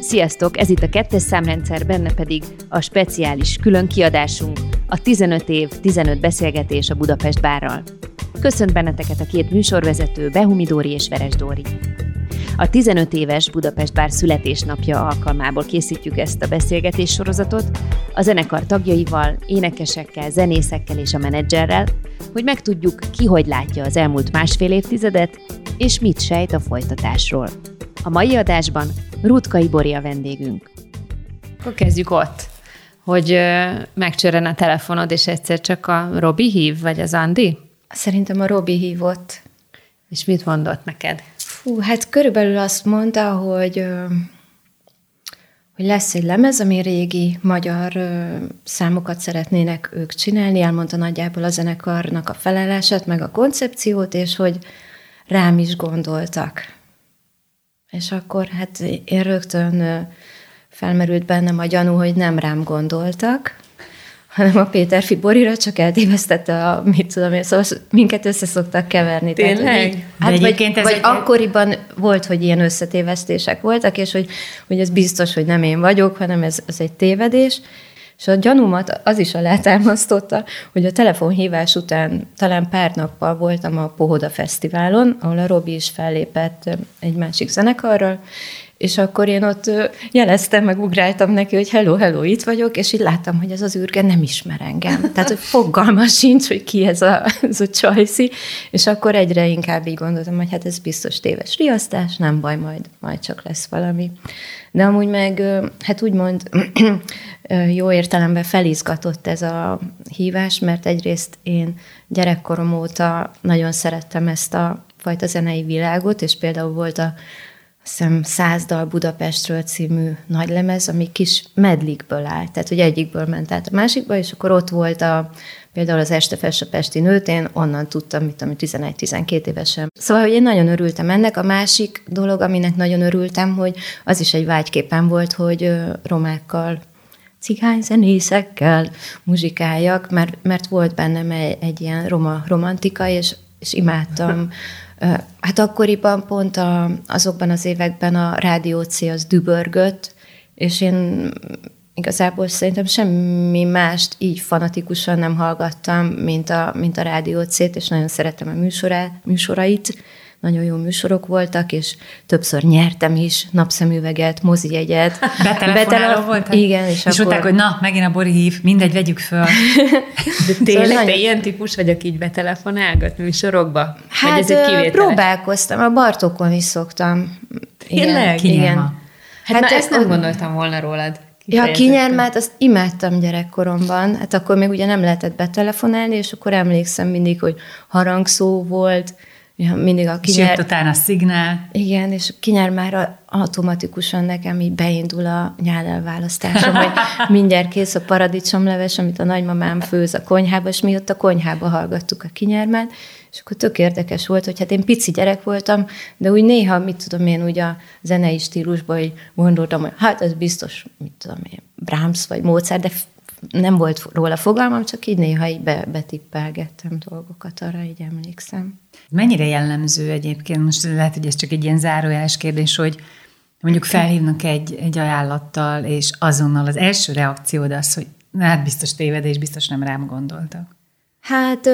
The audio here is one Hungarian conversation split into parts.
Sziasztok, ez itt a 2-es számrendszer, benne pedig a speciális külön kiadásunk, a 15 év, 15 beszélgetés a Budapest Bárral. Köszönt benneteket a két műsorvezető, Behumi Dóri és Veres Dóri. A 15 éves Budapest Bár születésnapja alkalmából készítjük ezt a beszélgetés sorozatot a zenekar tagjaival, énekesekkel, zenészekkel és a menedzserrel, hogy megtudjuk, ki hogy látja az elmúlt másfél évtizedet, és mit sejt a folytatásról. A mai adásban Rutka Bori a vendégünk. Akkor kezdjük ott, hogy megcsörren a telefonod, és egyszer csak a Robi hív, vagy az Andi? Szerintem a Robi hívott. És mit mondott neked? Hát körülbelül azt mondta, hogy lesz egy lemez, ami régi magyar számokat szeretnének ők csinálni, elmondta nagyjából a zenekarnak a felállását, meg a koncepciót, és hogy rám is gondoltak. És akkor hát én rögtön felmerült bennem a gyanú, hogy nem rám gondoltak, hanem a Péterfi Borira, csak eltévesztette szóval minket össze szoktak keverni. Tényleg? Hát vagy akkoriban volt, hogy ilyen összetévesztések voltak, és hogy ez biztos, hogy nem én vagyok, hanem ez egy tévedés. És a gyanúmat az is alátámasztotta, hogy a telefonhívás után talán pár nappal voltam a Pohoda Fesztiválon, ahol a Robi is fellépett egy másik zenekarral, és akkor én ott jeleztem, meg ugráltam neki, hogy hello, itt vagyok, és így láttam, hogy ez az űrge nem ismer engem. Tehát, hogy fogalma sincs, hogy ki ez a csajszi, és akkor egyre inkább így gondoltam, hogy hát ez biztos téves riasztás, nem baj, majd csak lesz valami. De amúgy meg, hát úgymond jó értelemben felizgatott ez a hívás, mert egyrészt én gyerekkorom óta nagyon szerettem ezt a fajta zenei világot, és például volt azt hiszem 100 dal Budapestről című nagylemez, ami kis medlikből állt, tehát hogy egyikből ment át a másikba, és akkor ott volt például az Este fest a Pesti nőt, én onnan tudtam, 11-12 évesen. Szóval, hogy én nagyon örültem ennek. A másik dolog, aminek nagyon örültem, hogy az is egy vágyképem volt, hogy romákkal, cigányzenészekkel muzsikáljak, mert volt bennem egy ilyen romantika, és imádtam. Hát akkoriban pont azokban az években a Rádió C az dübörgött, és én igazából szerintem semmi mást így fanatikusan nem hallgattam, mint a Rádió C-t, és nagyon szerettem a műsorait. Nagyon jó műsorok voltak, és többször nyertem is napszemüveget, mozijegyet. Betelefonáló voltál? Igen. És mondták, hogy na, megint a Bori hív, mindegy, vegyük föl. De tényleg te ilyen típus vagy, aki így betelefonálgat műsorokba? Hát próbálkoztam, a Bartókon is szoktam. Tényleg? Igen. Hát ezt nem gondoltam volna rólad. Ja, Kinyermát, azt imádtam gyerekkoromban. Hát akkor még ugye nem lehetett betelefonálni, és akkor emlékszem mindig, hogy harangszó volt, ja, mindig a és jött utána a szignál. Igen, és Kinyer már automatikusan nekem így beindul a nyállelválasztásom, hogy mindjárt kész a paradicsomleves, amit a nagymamám főz a konyhába, és mi ott a konyhába hallgattuk a Kinyermát, és akkor tök érdekes volt, hogy hát én pici gyerek voltam, de úgy néha, úgy a zenei stílusban így gondoltam, hogy hát ez biztos, Brahms vagy Mozart, de nem volt róla fogalmam, csak így néha így betippelgettem dolgokat, arra így emlékszem. Mennyire jellemző egyébként, most lehet, hogy ez csak egy ilyen zárójeles kérdés, hogy mondjuk felhívnak egy ajánlattal, és azonnal az első reakciód az, hogy hát biztos tévedés, biztos nem rám gondoltak. Hát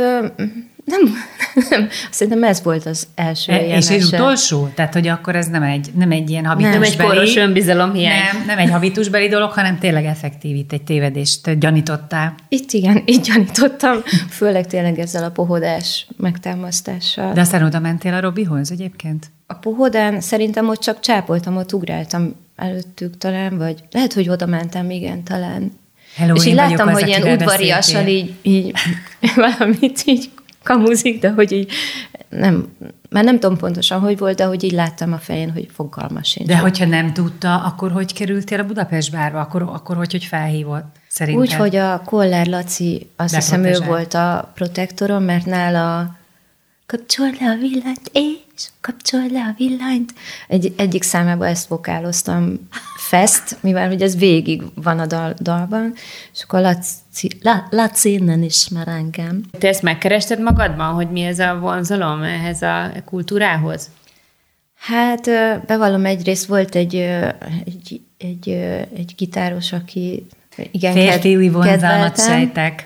nem. Szerintem ez volt az első ilyen és az utolsó? Tehát, hogy akkor ez nem egy ilyen habitusbeli... Nem egy koros önbizalomhiány. Nem egy habitusbeli dolog, hanem tényleg effektív itt egy tévedést gyanítottál. Itt gyanítottam, főleg tényleg ezzel a pohodás megtámasztással. De aztán oda mentél a Robihoz egyébként? A Pohodán szerintem ott csak csápoltam, ott ugráltam előttük talán, vagy lehet, hogy oda mentem, igen, talán. Hello, és így láttam, hogy ilyen udvariassal így valamit így kamuzik, de hogy így már nem tudom pontosan, hogy volt, de hogy így láttam a fején, hogy fogalma sincs. De hogyha nem tudta, akkor hogy kerültél a Budapest Bárba? Akkor hogy felhívott szerinted? Úgy, hogy a Koller Laci, azt hiszem ő volt a protektorom, mert nála kapcsolj le a villanyt, és kapcsolj le a villanyt. Egyik számában ezt vokáloztam, Fest, mivel hogy ez végig van a dalban, és akkor Laci innen ismer engem. Te ezt megkerested magadban, hogy mi ez a vonzalom ehhez a kultúrához? Hát bevallom, egyrészt volt egy egy gitáros, aki igen férfiúi vonzalmat sejtek.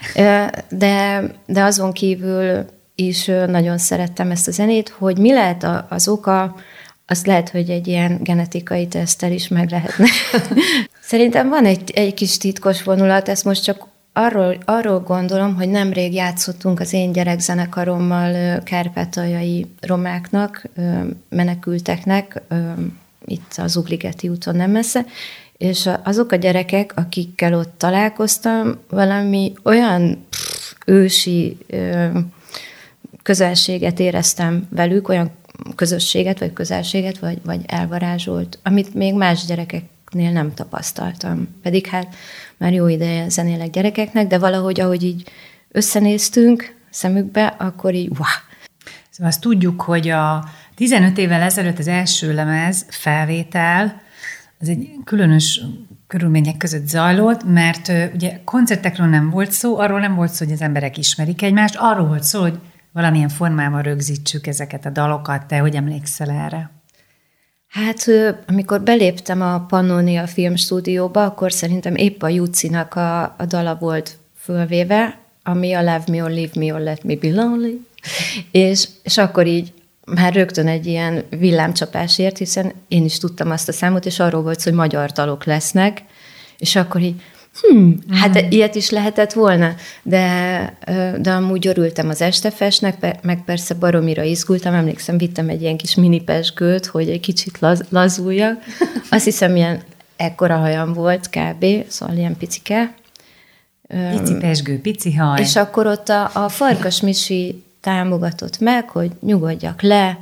De azon kívül is nagyon szerettem ezt a zenét, hogy mi lehet az oka, azt lehet, hogy egy ilyen genetikai teszttel is meg lehetne. Szerintem van egy kis titkos vonulat, ezt most csak arról gondolom, hogy nemrég játszottunk az én gyerekzenekarommal kárpátaljai romáknak, menekülteknek, itt az Ugligeti úton nem messze, és azok a gyerekek, akikkel ott találkoztam, valami olyan ősi közelséget éreztem velük, olyan közösséget, vagy közelséget, vagy elvarázsolt, amit még más gyerekeknél nem tapasztaltam. Pedig hát már jó ideje zenélek gyerekeknek, de valahogy, ahogy így összenéztünk szemükbe, akkor így Szóval azt tudjuk, hogy a 15 évvel ezelőtt az első lemez felvétel, az egy különös körülmények között zajlott, mert ugye koncertekről nem volt szó, arról nem volt szó, hogy az emberek ismerik egymást, arról volt szó, hogy valamilyen formában rögzítsük ezeket a dalokat. Te hogy emlékszel erre? Hát, amikor beléptem a Pannonia filmstúdióba, akkor szerintem épp a Jucinak a dala volt fölvéve, ami a Love Me or Leave Me or Let Me Be Lonely, és akkor így már rögtön egy ilyen villámcsapásért, hiszen én is tudtam azt a számot, és arról volt szó, hogy magyar dalok lesznek, és akkor így, hát ilyet is lehetett volna, de amúgy örültem az Estefesnek, meg persze baromira izgultam, emlékszem, vittem egy ilyen kis mini pezsgőt, hogy egy kicsit lazuljak. Azt hiszem, ilyen ekkora hajam volt kb., szóval ilyen picike. Pici pezsgő, pici haj. És akkor ott a Farkas Misi támogatott meg, hogy nyugodjak le,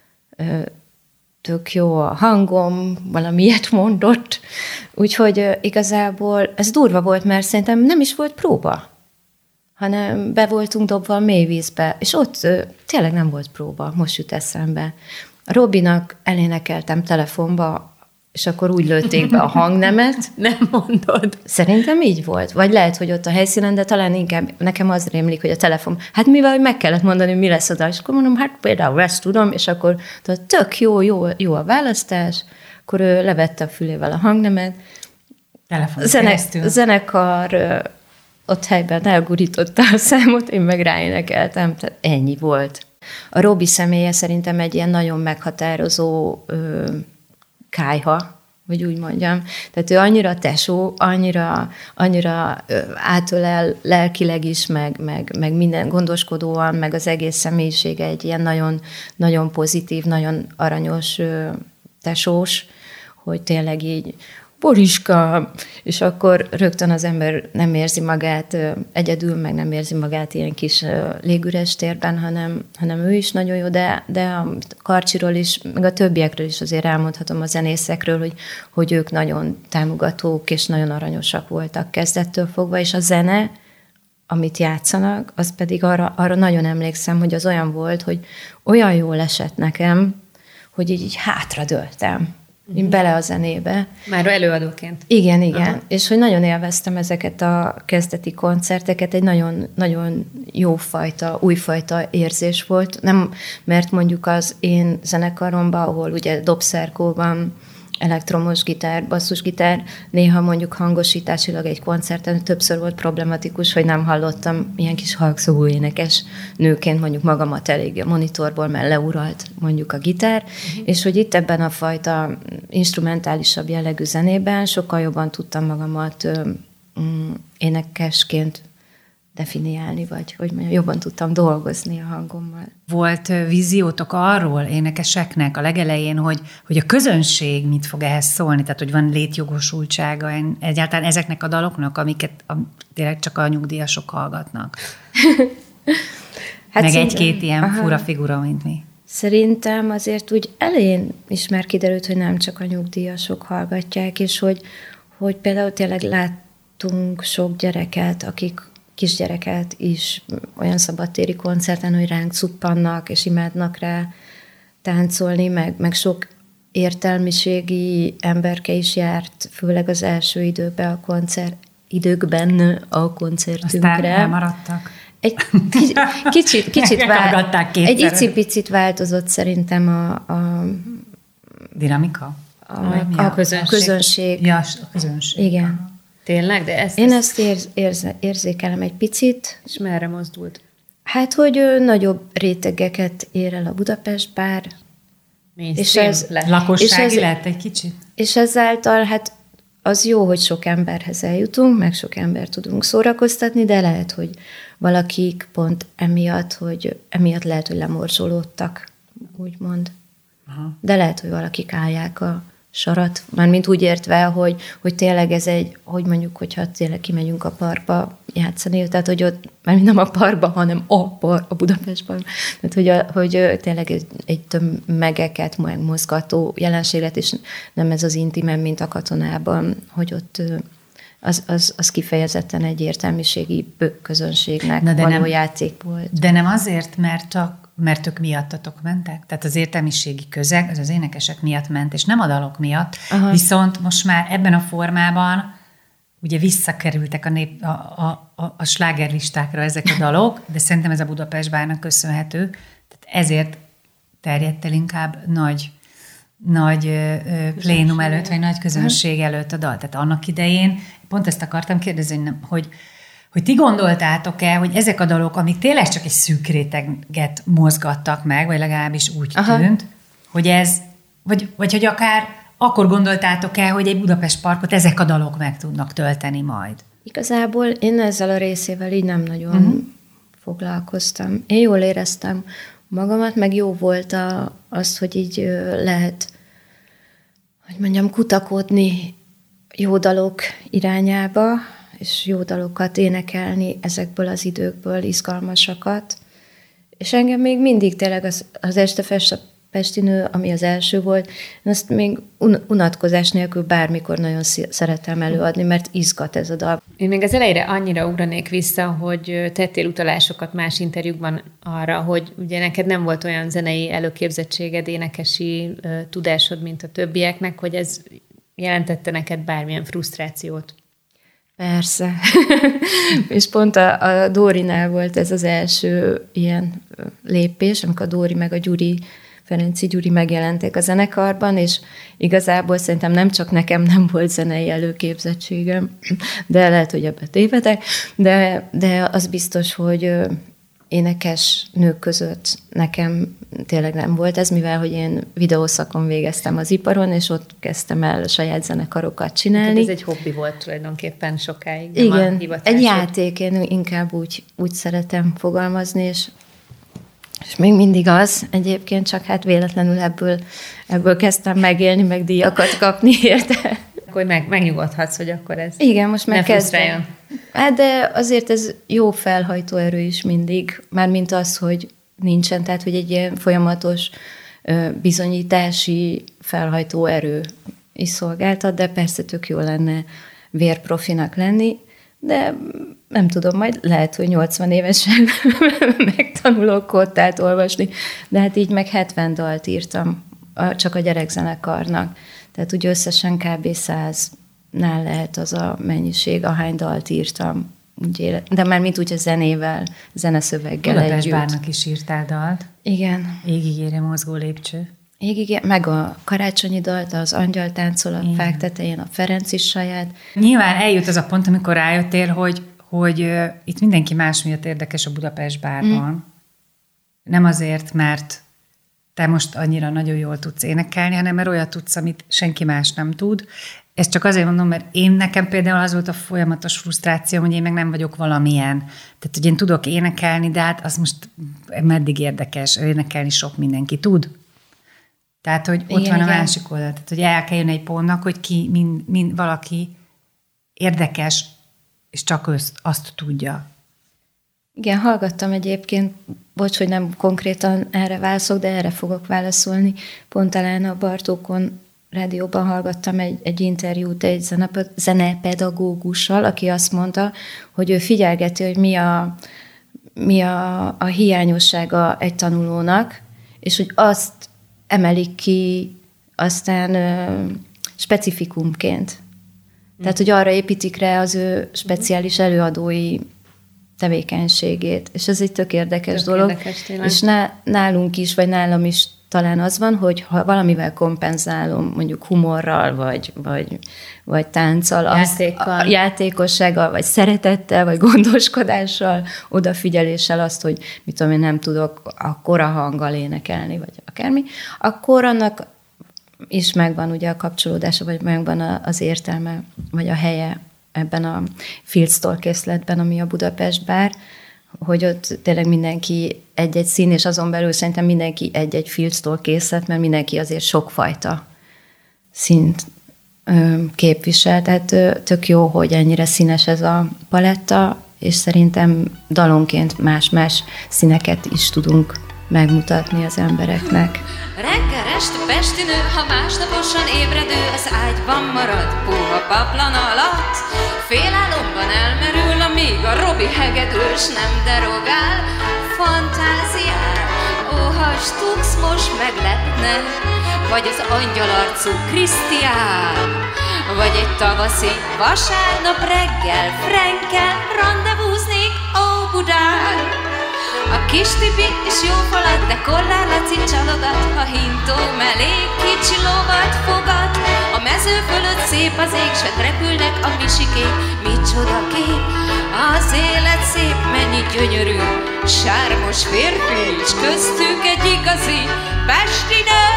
tök jó a hangom, valami ilyet mondott. Úgyhogy igazából ez durva volt, mert szerintem nem is volt próba, hanem be voltunk dobva a mélyvízbe, és ott tényleg nem volt próba, most jut eszembe. A Robinak elénekeltem telefonba, és akkor úgy lőtték be a hangnemet. Nem mondod. Szerintem így volt. Vagy lehet, hogy ott a helyszínen, de talán inkább nekem az rémlik, hogy a telefon, hát mivel meg kellett mondani, hogy mi lesz a dal, és akkor mondom, hát például ezt tudom, és akkor tök jó a választás, akkor ő levette a fülével a hangnemet. Zenekar ott helyben elgurította a számot, én meg ráénekeltem, tehát ennyi volt. A Robi személye szerintem egy ilyen nagyon meghatározó kályha, vagy úgy mondjam. Tehát ő annyira tesó, annyira átölel lelkileg is, meg minden gondoskodóan, meg az egész személyisége egy ilyen nagyon, nagyon pozitív, nagyon aranyos tesós, hogy tényleg így Boriska, és akkor rögtön az ember nem érzi magát egyedül, meg nem érzi magát ilyen kis légüres térben, hanem ő is nagyon jó, de a Karcsiról is, meg a többiekről is azért elmondhatom a zenészekről, hogy ők nagyon támogatók és nagyon aranyosak voltak kezdettől fogva, és a zene, amit játszanak, az pedig arra nagyon emlékszem, hogy az olyan volt, hogy olyan jól esett nekem, hogy így hátradőltem. Én bele a zenébe. Már előadóként. Igen. Aha. És hogy nagyon élveztem ezeket a kezdeti koncerteket, egy nagyon, nagyon jófajta, újfajta érzés volt. Nem, mert mondjuk az én zenekaromban, ahol ugye dobszerkóban, elektromos gitár, basszusgitár, néha mondjuk hangosításilag egy koncerten többször volt problematikus, hogy nem hallottam ilyen kis halkszóvú énekes nőként mondjuk magamat eléggé a monitorból, mert leuralt mondjuk a gitár, és hogy itt ebben a fajta instrumentálisabb jellegű zenében sokkal jobban tudtam magamat énekesként definiálni, vagy hogy mondjam, jobban tudtam dolgozni a hangommal. Volt víziótok arról énekeseknek a legelején, hogy a közönség mit fog ehhez szólni? Tehát, hogy van létjogosultsága egyáltalán ezeknek a daloknak, amiket tényleg csak a nyugdíjasok hallgatnak? Hát meg egy-két ilyen fura figura, mint mi. Szerintem azért úgy elején is már kiderült, hogy nem csak a nyugdíjasok hallgatják, és hogy például tényleg láttunk sok gyereket, akik kisgyereket is olyan szabadtéri koncerten, hogy ránk cuppannak, és imádnak rá táncolni, meg sok értelmiségi emberke is járt, főleg az első időkben a koncertünkre. Aztán elmaradtak. Egy icipicit változott szerintem a dinamika? a közönség. Ja, a közönség. Igen. Tényleg? De Én ezt érzékelem egy picit. És merre mozdult? Hát, hogy nagyobb rétegeket ér el a Budapest bár. És ez lakossági lett egy kicsit. És ezáltal, hát az jó, hogy sok emberhez eljutunk, meg sok embert tudunk szórakoztatni, de lehet, hogy valakik pont emiatt lehet, hogy lemorzsolódtak, úgymond. Aha. De lehet, hogy valakik állják a sarat, mármint úgy értve, hogy tényleg ez hogy mondjuk, hogyha tényleg kimegyünk a parkba játszani, tehát hogy ott, mármint nem a parkba, hanem a Budapestben, tehát hogy tényleg egy tömegeket mozgató jelenséget, és nem ez az intimem, mint a Katonában, hogy ott az kifejezetten egy értelmiségi közönségnek való játék volt. De nem azért, mert ők miattatok mentek? Tehát az értelmiségi közeg az énekesek miatt ment, és nem a dalok miatt. Aha. Viszont most már ebben a formában ugye visszakerültek a slágerlistákra ezek a dalok, de szerintem ez a Budapest Bárnak köszönhető. Tehát ezért terjedt el inkább nagy plénum előtt, vagy nagy közönség előtt a dal. Tehát annak idején, pont ezt akartam kérdezni, hogy ti gondoltátok-e, hogy ezek a dalok, amik tényleg csak egy szűk réteget mozgattak meg, vagy legalábbis úgy tűnt, hogy ez, vagy hogy akár akkor gondoltátok-e, hogy egy Budapest Parkot ezek a dalok meg tudnak tölteni majd? Igazából én ezzel a részével így nem nagyon foglalkoztam. Én jól éreztem magamat, meg jó volt az, hogy így lehet, hogy mondjam, kutakodni jó dalok irányába, és jó dalokat énekelni ezekből az időkből, izgalmasakat. És engem még mindig tényleg az Este Pesti Nő, ami az első volt, azt még unatkozás nélkül bármikor nagyon szeretem előadni, mert izgat ez a dal. Én még az elejére annyira ugranék vissza, hogy tettél utalásokat más interjúkban arra, hogy ugye neked nem volt olyan zenei előképzettséged, énekesi tudásod, mint a többieknek, hogy ez jelentette neked bármilyen frusztrációt. Persze. És pont a Dórinál volt ez az első ilyen lépés, amikor a Dóri meg a Ferenci Gyuri megjelentek a zenekarban, és igazából szerintem nem csak nekem nem volt zenei előképzettségem, de lehet, hogy ebbe tévedek, de az biztos, hogy énekes nők között nekem tényleg nem volt ez, mivel hogy én videószakon végeztem az iparon, és ott kezdtem el saját zenekarokat csinálni. Tehát ez egy hobbi volt tulajdonképpen sokáig. Igen, egy játék, én inkább úgy szeretem fogalmazni, és még mindig az egyébként, csak hát véletlenül ebből kezdtem megélni, meg díjakat kapni érte. Akkor megnyugodhatsz, hogy akkor ez igen, most már kezdem. Hát de azért ez jó felhajtó erő is mindig, mármint az, hogy nincsen, tehát hogy egy ilyen folyamatos bizonyítási felhajtó erő is szolgáltat, de persze tök jó lenne vérprofinak lenni, de nem tudom, majd lehet, hogy 80 évesen megtanulok kottát olvasni, de hát így meg 70 dalt írtam csak a gyerekzenekarnak. Tehát úgy összesen kb. 100-nál lehet az a mennyiség, ahány dalt írtam. De már mint úgy a zenével, zeneszöveggel együtt. Budapest Bárnak is írtál dalt. Igen. Égig érje mozgó lépcső. Meg a karácsonyi dalt, az Angyal táncol a fák tetején, a Ferenc is saját. Nyilván eljut az a pont, amikor rájöttél, hogy itt mindenki más miatt érdekes a Budapest Bárban. Nem azért, mert te most annyira nagyon jól tudsz énekelni, hanem mert olyat tudsz, amit senki más nem tud. Ezt csak azért mondom, mert nekem például az volt a folyamatos frusztráció, hogy én meg nem vagyok valamilyen. Tehát, hogy én tudok énekelni, de hát az most meddig érdekes, énekelni sok mindenki tud. Tehát, hogy ott van a másik oldal. Tehát, hogy el kell jönni egy pontnak, hogy valaki érdekes, és csak azt tudja. Igen, hallgattam egyébként, bocs, hogy nem konkrétan erre válaszolok, de erre fogok válaszolni. Pont talán a Bartókon rádióban hallgattam egy interjút egy zenepedagógussal, aki azt mondta, hogy ő figyelgeti, hogy mi a hiányossága egy tanulónak, és hogy azt emelik ki aztán specifikumként. Tehát, hogy arra építik rá az ő speciális előadói tevékenységét. És ez egy tök érdekes dolog. És nálunk is, vagy nálam is talán az van, hogy ha valamivel kompenzálom, mondjuk humorral, vagy tánccal, játékossággal, vagy szeretettel, vagy gondoskodással, odafigyeléssel azt, hogy mit tudom én, nem tudok akkora hanggal énekelni, vagy akármi, akkor annak is megvan ugye a kapcsolódása, vagy megvan az értelme, vagy a helye ebben a Fieldstall készletben, ami a Budapest Bár, hogy ott tényleg mindenki egy-egy szín, és azon belül szerintem mindenki egy-egy Fieldstall készlet, mert mindenki azért sokfajta színt képvisel. Tehát tök jó, hogy ennyire színes ez a paletta, és szerintem dalonként más-más színeket is tudunk megmutatni az embereknek. Reggel este pesti nő, ha másnaposan ébredő, az ágyban marad, puha paplan alatt. Félálomban elmerül, amíg a Robi hegedűs nem derogál. Fantáziál, ha Stux most meglepne, vagy az angyalarcú Krisztián, vagy egy tavaszi vasárnap reggel Frenkel randevúznék Óbudán. A kis Tibi is jó falat, de Kollár Laci csalogat, ha hintó mellé kicsi lovat fogad. A mező fölött szép az ég, s repülnek a misikék, micsoda kép. Az élet szép, mennyi gyönyörű, sármos férfi, és köztük egy igazi pesti nő.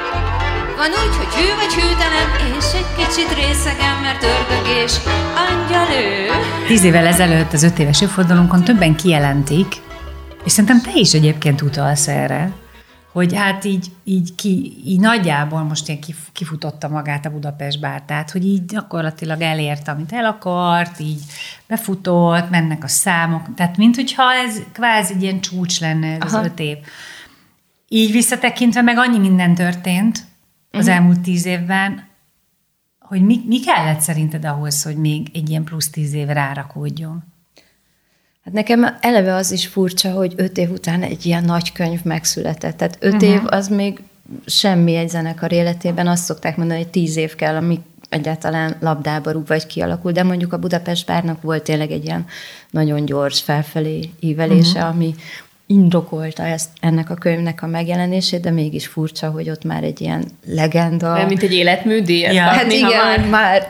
Van úgy, hogy hű vagy hűtelen, és egy kicsit részegen, mert ördög és angyal ő. 10 évvel ezelőtt az 5 éves évfordulónkon többen kijelentik, és szerintem te is egyébként utalsz erre, hogy hát így nagyjából most ilyen kifutotta magát a Budapest Bár, tehát hogy így gyakorlatilag elérte, amit el akart, így befutott, mennek a számok, tehát minthogyha ez kvázi egy ilyen csúcs lenne ez az 5 év. Így visszatekintve meg annyi minden történt az elmúlt 10 évben, hogy mi kellett szerinted ahhoz, hogy még egy ilyen plusz 10 év rárakódjon? Hát nekem eleve az is furcsa, hogy 5 év után egy ilyen nagy könyv megszületett. Tehát 5 év az még semmi egy zenekar életében. Azt szokták mondani, hogy 10 év kell, ami egyáltalán labdába rúg vagy kialakul. De mondjuk a Budapest Bárnak volt tényleg egy ilyen nagyon gyors felfelé ívelése, ami indokolta ennek a könyvnek a megjelenését, de mégis furcsa, hogy ott már egy ilyen legenda. Olyan, mint egy életműdíj. Hát igen, már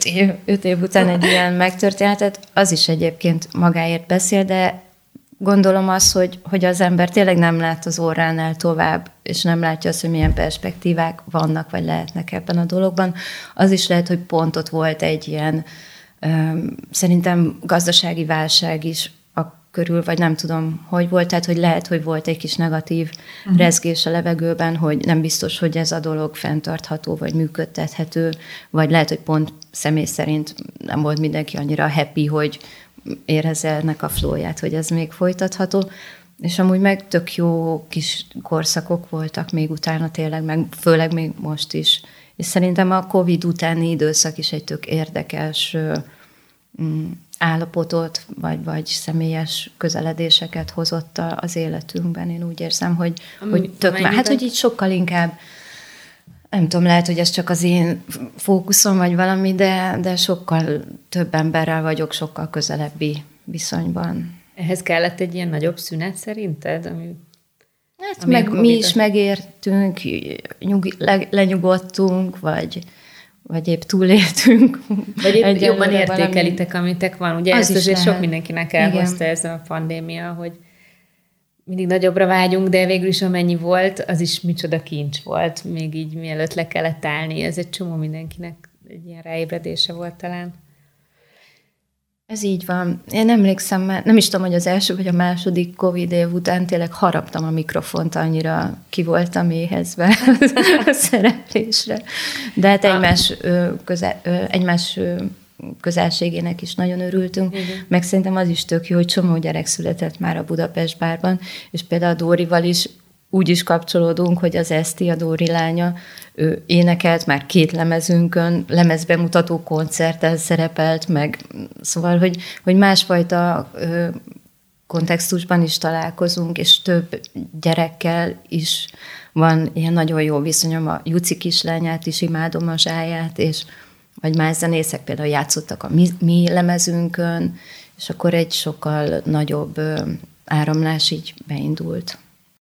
5 év után egy ilyen megtörténhet, az is egyébként magáért beszél, de gondolom az, hogy az ember tényleg nem lát az óránál tovább, és nem látja azt, hogy milyen perspektívák vannak, vagy lehetnek ebben a dologban. Az is lehet, hogy pont ott volt egy ilyen, szerintem gazdasági válság is körül, vagy nem tudom, hogy volt, tehát hogy lehet, hogy volt egy kis negatív rezgés a levegőben, hogy nem biztos, hogy ez a dolog fenntartható, vagy működtethető, vagy lehet, hogy pont személy szerint nem volt mindenki annyira happy, hogy érezze ennek a flowját, hogy ez még folytatható, és amúgy meg tök jó kis korszakok voltak még utána tényleg, meg főleg még most is. És szerintem a Covid utáni időszak is egy tök érdekes állapotot, vagy személyes közeledéseket hozott az életünkben. Én úgy érzem, hogy tök már, hát hogy így sokkal inkább, nem tudom, lehet, hogy ez csak az én fókuszom, vagy valami, de sokkal több emberrel vagyok, sokkal közelebbi viszonyban. Ehhez kellett egy ilyen nagyobb szünet szerinted? Hát meg mi is megértünk, lenyugodtunk, vagy épp túléltünk. Vagy épp jobban értékelitek, amitek van. Ugye ezt azért sok mindenkinek elhozta ez a pandémia, hogy mindig nagyobbra vágyunk, de végül is amennyi volt, az is micsoda kincs volt, még így mielőtt le kellett állni. Ez egy csomó mindenkinek egy ilyen ráébredése volt talán. Ez így van. Én emlékszem, nem is tudom, hogy az első vagy a második Covid év után tényleg haraptam a mikrofont, annyira ki voltam éhezve a szereplésre. De hát egymás közelségének is nagyon örültünk. Igen. Meg szerintem az is tök jó, hogy csomó gyerek született már a Budapest Bárban, és például a Dórival is úgy is kapcsolódunk, hogy az Eszti, a Dóri lánya, ő énekelt már 2 lemezünkön, lemezbemutató koncerten szerepelt, meg szóval, hogy másfajta kontextusban is találkozunk, és több gyerekkel is van ilyen nagyon jó viszonyom. A Juci kislányát is imádom, a Zsáját, és vagy más zenészek például játszottak a mi lemezünkön, és akkor egy sokkal nagyobb áramlás így beindult.